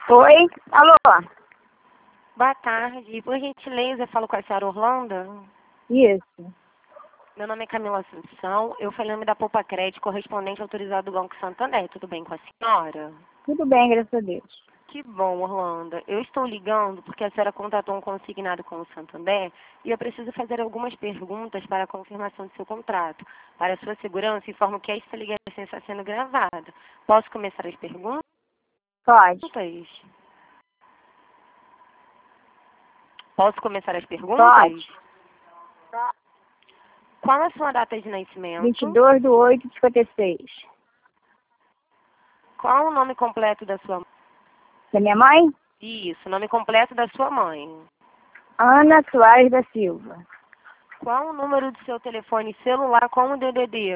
Oi? Alô? Boa tarde. Por gentileza, eu falo com a senhora Orlando. Isso. Meu nome é Camila Assunção. Eu falei em nome da Poupa Crédito, correspondente autorizado do Banco Santander. Tudo bem com a senhora? Tudo bem, graças a Deus. Que bom, Orlando. Eu estou ligando porque a senhora contratou um consignado com o Santander e eu preciso fazer algumas perguntas para a confirmação do seu contrato. Para a sua segurança, informo que esta ligação está sendo gravada. Posso começar as perguntas? Pode. Posso começar as perguntas? Pode. Qual a sua data de nascimento? 22/8/56. Qual o nome completo da sua mãe? Da minha mãe? Isso, nome completo da sua mãe. Ana Soares da Silva. Qual o número do seu telefone celular com o DDD?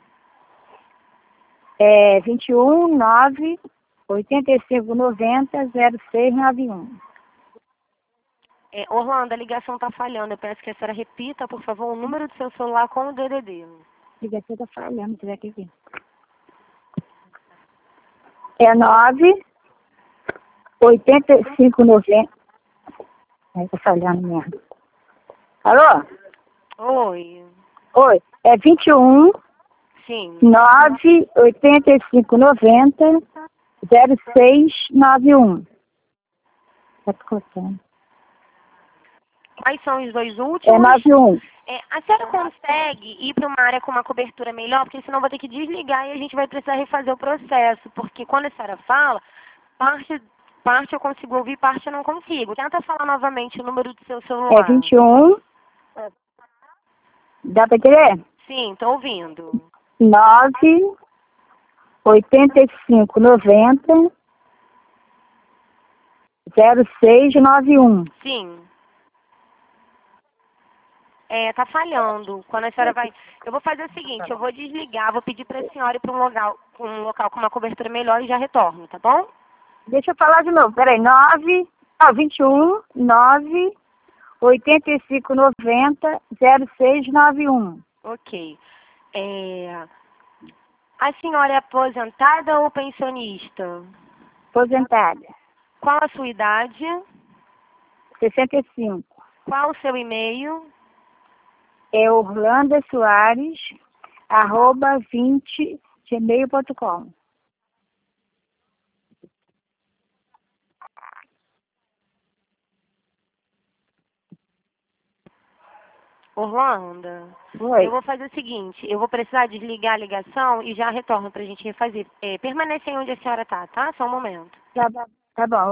21 9 85 90 0691. Orlando, a ligação está falhando. Eu peço que a senhora repita, por favor, o número do seu celular com o DDD. Ligação tá falhando, se tiver que ver. 9 85 90. Aí tá falhando mesmo. Alô? Oi. Oi. 21 Sim. 9 85 90 0691. Tá cortando. Quais são os dois últimos? 91. A senhora consegue ir para uma área com uma cobertura melhor? Porque senão eu vou ter que desligar e a gente vai precisar refazer o processo. Porque quando a senhora fala, parte eu consigo ouvir, parte eu não consigo. Tenta falar novamente o número do seu celular. 21. Dá pra entender? Sim, estou ouvindo. 9 85 90 0691. Sim. Tá falhando. Quando a senhora vai... Eu vou fazer o seguinte, eu vou desligar, vou pedir para a senhora ir para um local com uma cobertura melhor e já retorno, tá bom? Deixa eu falar de novo. Peraí. 21 9 85 90 0691. Ok. A senhora é aposentada ou pensionista? Aposentada. Qual a sua idade? 65. Qual o seu e-mail? É Orlando Soares, @20gmail.com. Orlando, Oi. eu vou fazer o seguinte, eu vou precisar desligar a ligação e já retorno para a gente refazer. Permanece aí onde a senhora tá? Só um momento. Tá bom.